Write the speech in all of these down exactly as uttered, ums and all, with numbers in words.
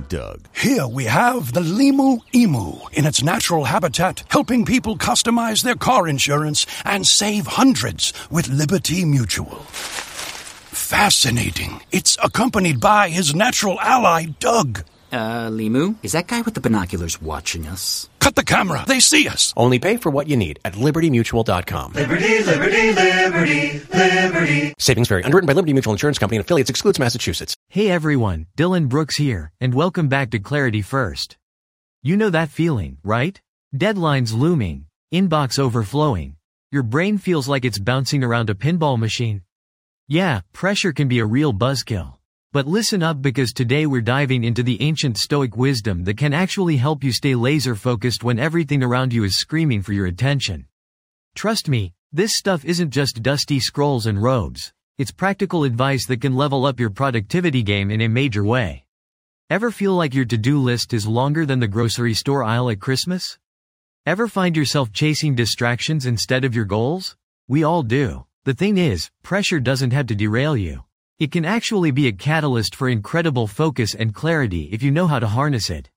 Doug. Here we have the Limu Emu in its natural habitat, helping people customize their car insurance and save hundreds with Liberty Mutual. Fascinating. It's accompanied by his natural ally, Doug. Uh, Limu, is that guy with the binoculars watching us? Cut the camera. They see us. Only pay for what you need at liberty mutual dot com. Liberty, liberty, liberty, liberty. Savings vary. Underwritten by Liberty Mutual Insurance Company and affiliates. Excludes Massachusetts. Hey everyone, Dylan Brooks here, and welcome back to Clarity First. You know that feeling, right? Deadlines looming, inbox overflowing. Your brain feels like it's bouncing around a pinball machine. Yeah, pressure can be a real buzzkill. But listen up, because today we're diving into the ancient Stoic wisdom that can actually help you stay laser-focused when everything around you is screaming for your attention. Trust me, this stuff isn't just dusty scrolls and robes. It's practical advice that can level up your productivity game in a major way. Ever feel like your to-do list is longer than the grocery store aisle at Christmas? Ever find yourself chasing distractions instead of your goals? We all do. The thing is, pressure doesn't have to derail you. It can actually be a catalyst for incredible focus and clarity if you know how to harness it.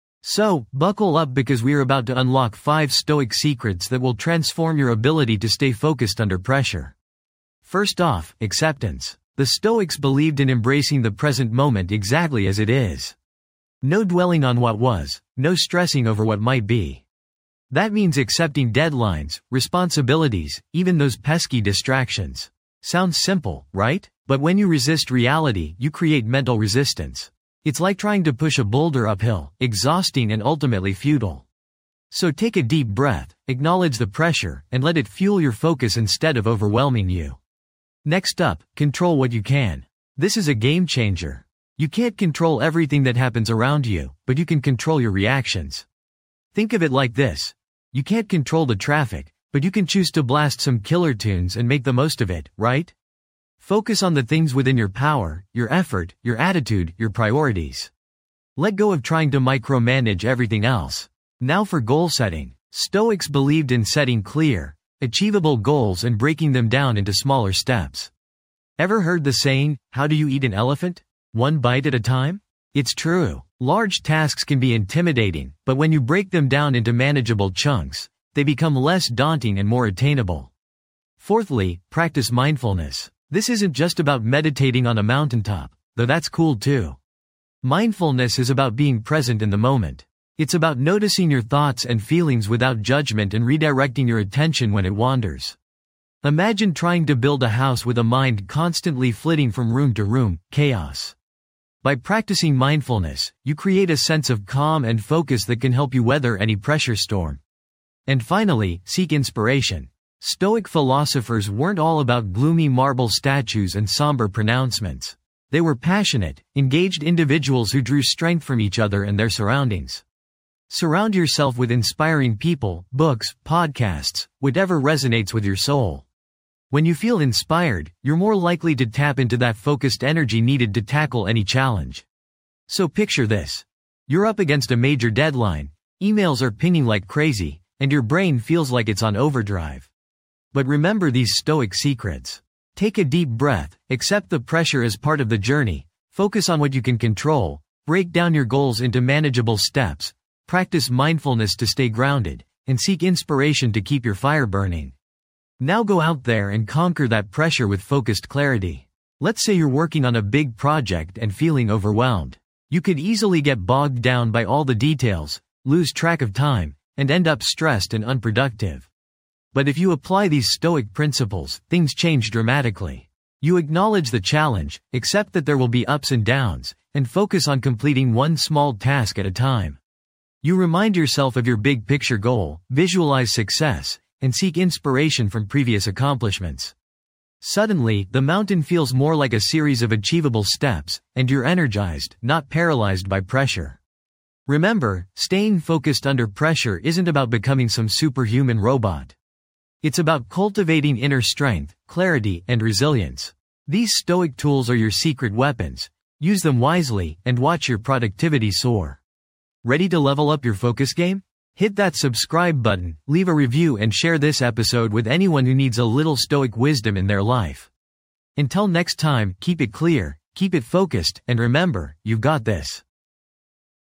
So, buckle up, because we are about to unlock five Stoic secrets that will transform your ability to stay focused under pressure. First off, acceptance. The Stoics believed in embracing the present moment exactly as it is. No dwelling on what was, no stressing over what might be. That means accepting deadlines, responsibilities, even those pesky distractions. Sounds simple, right? But when you resist reality, you create mental resistance. It's like trying to push a boulder uphill, exhausting and ultimately futile. So take a deep breath, acknowledge the pressure, and let it fuel your focus instead of overwhelming you. Next up, control what you can. This is a game changer. You can't control everything that happens around you, but you can control your reactions. Think of it like this. You can't control the traffic, but you can choose to blast some killer tunes and make the most of it, right? Focus on the things within your power, your effort, your attitude, your priorities. Let go of trying to micromanage everything else. Now for goal setting. Stoics believed in setting clear, achievable goals and breaking them down into smaller steps. Ever heard the saying, how do you eat an elephant? One bite at a time? It's true. Large tasks can be intimidating, but when you break them down into manageable chunks, they become less daunting and more attainable. Fourthly, practice mindfulness. This isn't just about meditating on a mountaintop, though that's cool too. Mindfulness is about being present in the moment. It's about noticing your thoughts and feelings without judgment and redirecting your attention when it wanders. Imagine trying to build a house with a mind constantly flitting from room to room, chaos. By practicing mindfulness, you create a sense of calm and focus that can help you weather any pressure storm. And finally, seek inspiration. Stoic philosophers weren't all about gloomy marble statues and somber pronouncements. They were passionate, engaged individuals who drew strength from each other and their surroundings. Surround yourself with inspiring people, books, podcasts, whatever resonates with your soul. When you feel inspired, you're more likely to tap into that focused energy needed to tackle any challenge. So picture this. You're up against a major deadline, emails are pinging like crazy, and your brain feels like it's on overdrive. But remember these Stoic secrets. Take a deep breath, accept the pressure as part of the journey, focus on what you can control, break down your goals into manageable steps, practice mindfulness to stay grounded, and seek inspiration to keep your fire burning. Now go out there and conquer that pressure with focused clarity. Let's say you're working on a big project and feeling overwhelmed. You could easily get bogged down by all the details, lose track of time, and end up stressed and unproductive. But if you apply these Stoic principles, things change dramatically. You acknowledge the challenge, accept that there will be ups and downs, and focus on completing one small task at a time. You remind yourself of your big picture goal, visualize success, and seek inspiration from previous accomplishments. Suddenly, the mountain feels more like a series of achievable steps, and you're energized, not paralyzed by pressure. Remember, staying focused under pressure isn't about becoming some superhuman robot. It's about cultivating inner strength, clarity, and resilience. These Stoic tools are your secret weapons. Use them wisely, and watch your productivity soar. Ready to level up your focus game? Hit that subscribe button, leave a review, and share this episode with anyone who needs a little Stoic wisdom in their life. Until next time, keep it clear, keep it focused, and remember, you've got this.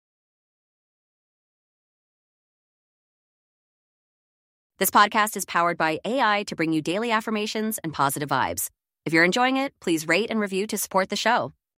This podcast is powered by A I to bring you daily affirmations and positive vibes. If you're enjoying it, please rate and review to support the show.